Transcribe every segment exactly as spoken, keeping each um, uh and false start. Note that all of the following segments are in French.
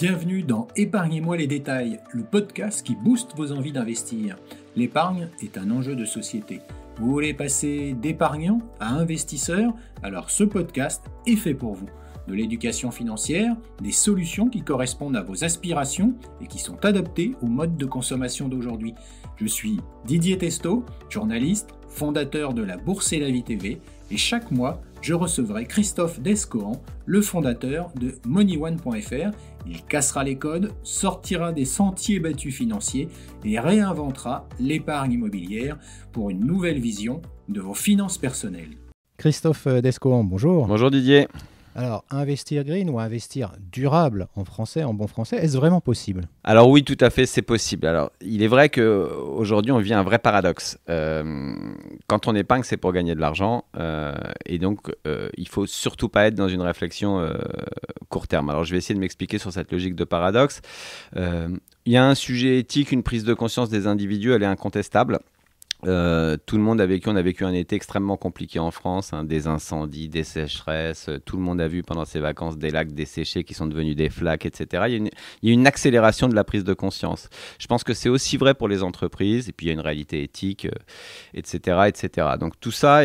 Bienvenue dans Épargnez-moi les détails, le podcast qui booste vos envies d'investir. L'épargne est un enjeu de société. Vous voulez passer d'épargnant à investisseur? Alors ce podcast est fait pour vous. De l'éducation financière, des solutions qui correspondent à vos aspirations et qui sont adaptées au mode de consommation d'aujourd'hui. Je suis Didier Testo, journaliste, fondateur de la Bourse et la Vie T V, et chaque mois, je recevrai Christophe Descohan, le fondateur de money one point f r. Il cassera les codes, sortira des sentiers battus financiers et réinventera l'épargne immobilière pour une nouvelle vision de vos finances personnelles. Christophe Descohan, bonjour. Bonjour Didier. Alors, investir green ou investir durable en français, en bon français, est-ce vraiment possible? Alors oui, tout à fait, c'est possible. Alors, il est vrai qu'aujourd'hui, on vit un vrai paradoxe. Euh, quand on épargne, c'est pour gagner de l'argent. Euh, et donc, euh, il ne faut surtout pas être dans une réflexion euh, court terme. Alors, je vais essayer de m'expliquer sur cette logique de paradoxe. Euh, il y a un sujet éthique, une prise de conscience des individus, elle est incontestable. Euh, tout le monde a vécu, on a vécu un été extrêmement compliqué en France, hein, des incendies, des sécheresses, euh, tout le monde a vu pendant ses vacances des lacs desséchés qui sont devenus des flaques, et cetera. Il y a une, il y a une accélération de la prise de conscience. Je pense que c'est aussi vrai pour les entreprises, et puis il y a une réalité éthique, euh, et cetera, et cetera. Donc tout ça est,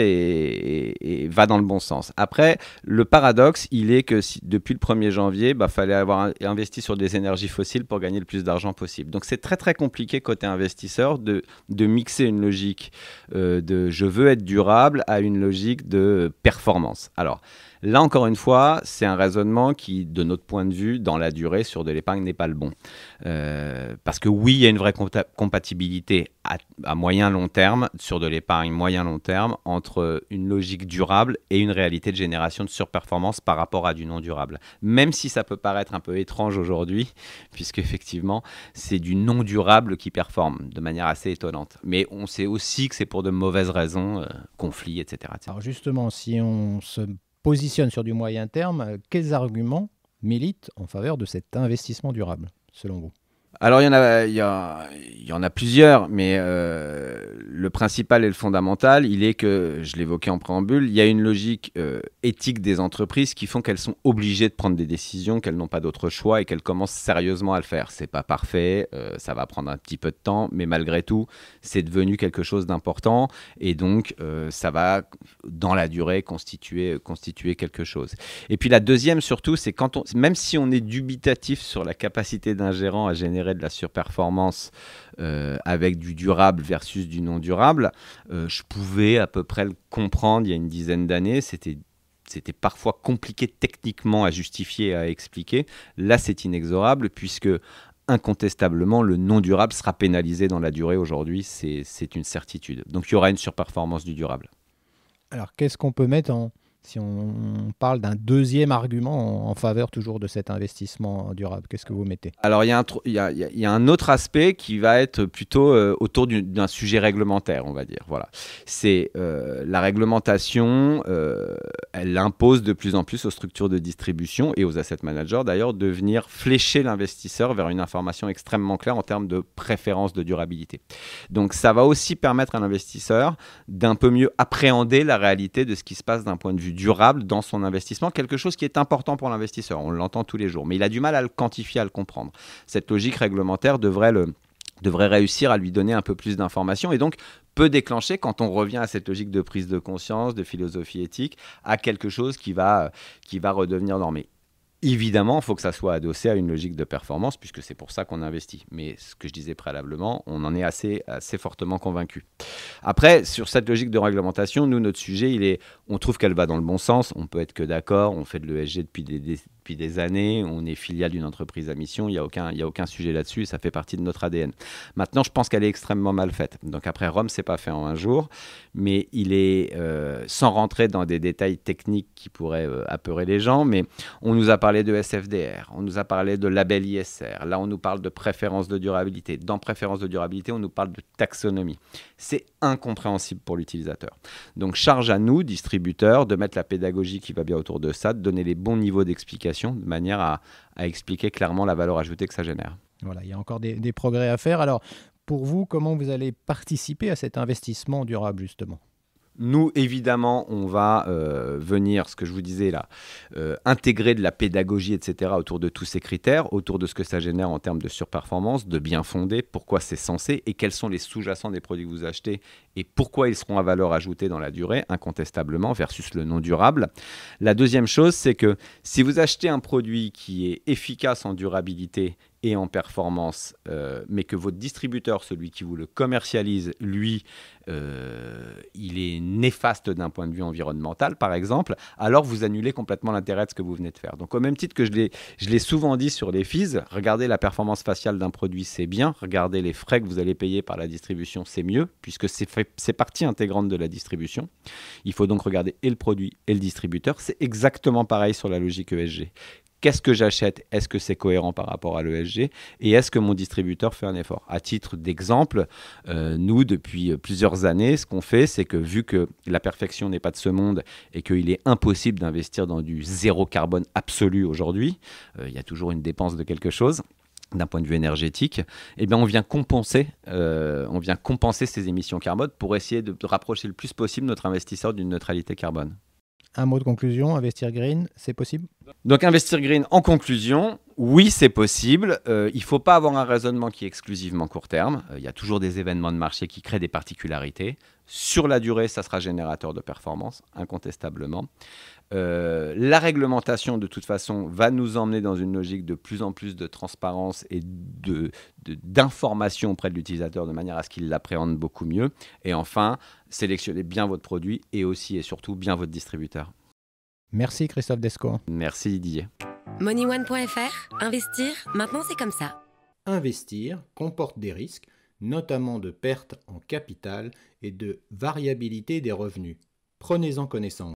est, est, va dans le bon sens. Après, le paradoxe, il est que si, depuis le premier janvier, bah, fallait avoir investi sur des énergies fossiles pour gagner le plus d'argent possible. Donc c'est très très compliqué côté investisseur de, de mixer une logique Euh, de je veux être durable à une logique de performance. Alors là encore une fois, c'est un raisonnement qui, de notre point de vue, dans la durée sur de l'épargne n'est pas le bon. Euh, parce que oui, il y a une vraie compa- compatibilité à, à moyen long terme, sur de l'épargne moyen long terme, entre une logique durable et une réalité de génération de surperformance par rapport à du non durable. Même si ça peut paraître un peu étrange aujourd'hui, puisque effectivement, c'est du non durable qui performe de manière assez étonnante. Mais on sait aussi que c'est pour de mauvaises raisons, euh, conflits, et cetera, et cetera. Alors justement, si on se positionne sur du moyen terme, quels arguments militent en faveur de cet investissement durable, selon vous? Alors, il y en a, il y a, il y en a plusieurs, mais euh, le principal et le fondamental, il est que, je l'évoquais en préambule, il y a une logique euh, éthique des entreprises qui font qu'elles sont obligées de prendre des décisions, qu'elles n'ont pas d'autre choix et qu'elles commencent sérieusement à le faire. C'est pas parfait, euh, ça va prendre un petit peu de temps, mais malgré tout, c'est devenu quelque chose d'important et donc euh, ça va, dans la durée, constituer, constituer quelque chose. Et puis la deuxième, surtout, c'est quand on, même si on est dubitatif sur la capacité d'un gérant à générer de la surperformance euh, avec du durable versus du non durable, euh, je pouvais à peu près le comprendre il y a une dizaine d'années. C'était, c'était parfois compliqué techniquement à justifier, à expliquer. Là, c'est inexorable puisque incontestablement, le non durable sera pénalisé dans la durée aujourd'hui. C'est, c'est une certitude. Donc, il y aura une surperformance du durable. Alors, qu'est-ce qu'on peut mettre en... Si on parle d'un deuxième argument en faveur toujours de cet investissement durable, qu'est-ce que vous mettez? Alors, il y a un, il y a, il y a un autre aspect qui va être plutôt euh, autour du, d'un sujet réglementaire, on va dire. Voilà. C'est euh, la réglementation, euh, elle impose de plus en plus aux structures de distribution et aux asset managers d'ailleurs de venir flécher l'investisseur vers une information extrêmement claire en termes de préférence de durabilité. Donc, ça va aussi permettre à l'investisseur d'un peu mieux appréhender la réalité de ce qui se passe d'un point de vue durable dans son investissement, quelque chose qui est important pour l'investisseur, on l'entend tous les jours, mais il a du mal à le quantifier, à le comprendre. Cette logique réglementaire devrait, le, devrait réussir à lui donner un peu plus d'informations et donc peut déclencher, quand on revient à cette logique de prise de conscience, de philosophie éthique, à quelque chose qui va, qui va redevenir normé. Évidemment, il faut que ça soit adossé à une logique de performance, puisque c'est pour ça qu'on investit. Mais ce que je disais préalablement, on en est assez, assez fortement convaincu. Après, sur cette logique de réglementation, nous, notre sujet, il est, on trouve qu'elle va dans le bon sens. On peut être que d'accord. On fait de l'E S G depuis des, des, depuis des années. On est filiale d'une entreprise à mission. Il n'y a aucun, il y a aucun sujet là-dessus. Ça fait partie de notre A D N. Maintenant, je pense qu'elle est extrêmement mal faite. Donc après, Rome, c'est pas fait en un jour. Mais il est, euh, sans rentrer dans des détails techniques qui pourraient euh, apeurer les gens, mais on nous a parlé de S F D R, on nous a parlé de label I S R, là on nous parle de préférence de durabilité. Dans préférence de durabilité, on nous parle de taxonomie. C'est incompréhensible pour l'utilisateur. Donc charge à nous, distributeurs, de mettre la pédagogie qui va bien autour de ça, de donner les bons niveaux d'explication de manière à, à expliquer clairement la valeur ajoutée que ça génère. Voilà, il y a encore des, des progrès à faire. Alors, pour vous, comment vous allez participer à cet investissement durable, justement ? Nous, évidemment, on va euh, venir, ce que je vous disais là, euh, intégrer de la pédagogie, et cetera, autour de tous ces critères, autour de ce que ça génère en termes de surperformance, de bien fondé, pourquoi c'est censé et quels sont les sous-jacents des produits que vous achetez et pourquoi ils seront à valeur ajoutée dans la durée, incontestablement, versus le non durable. La deuxième chose, c'est que si vous achetez un produit qui est efficace en durabilité et en performance, euh, mais que votre distributeur, celui qui vous le commercialise, lui, euh, il est néfaste d'un point de vue environnemental, par exemple, alors vous annulez complètement l'intérêt de ce que vous venez de faire. Donc au même titre que je l'ai, je l'ai souvent dit sur les fees, regardez la performance faciale d'un produit, c'est bien, regardez les frais que vous allez payer par la distribution, c'est mieux, puisque c'est, fait, c'est partie intégrante de la distribution. Il faut donc regarder et le produit et le distributeur. C'est exactement pareil sur la logique E S G. Qu'est-ce que j'achète? Est-ce que c'est cohérent par rapport à l'E S G? Et est-ce que mon distributeur fait un effort? À titre d'exemple, euh, nous, depuis plusieurs années, ce qu'on fait, c'est que vu que la perfection n'est pas de ce monde et qu'il est impossible d'investir dans du zéro carbone absolu aujourd'hui, euh, il y a toujours une dépense de quelque chose d'un point de vue énergétique, eh bien on vient compenser, euh, on vient compenser ces émissions carbone pour essayer de, de rapprocher le plus possible notre investisseur d'une neutralité carbone. Un mot de conclusion, investir green, c'est possible? Donc investir green, en conclusion, oui, c'est possible. Euh, il ne faut pas avoir un raisonnement qui est exclusivement court terme. Euh, il y a toujours des événements de marché qui créent des particularités. Sur la durée, ça sera générateur de performance, incontestablement. Euh, la réglementation, de toute façon, va nous emmener dans une logique de plus en plus de transparence et de, de, d'information auprès de l'utilisateur de manière à ce qu'il l'appréhende beaucoup mieux. Et enfin, sélectionnez bien votre produit et aussi et surtout bien votre distributeur. Merci Christophe Descaux. Merci Didier. money one point f r, investir, maintenant c'est comme ça. Investir comporte des risques, notamment de perte en capital et de variabilité des revenus. Prenez-en connaissance.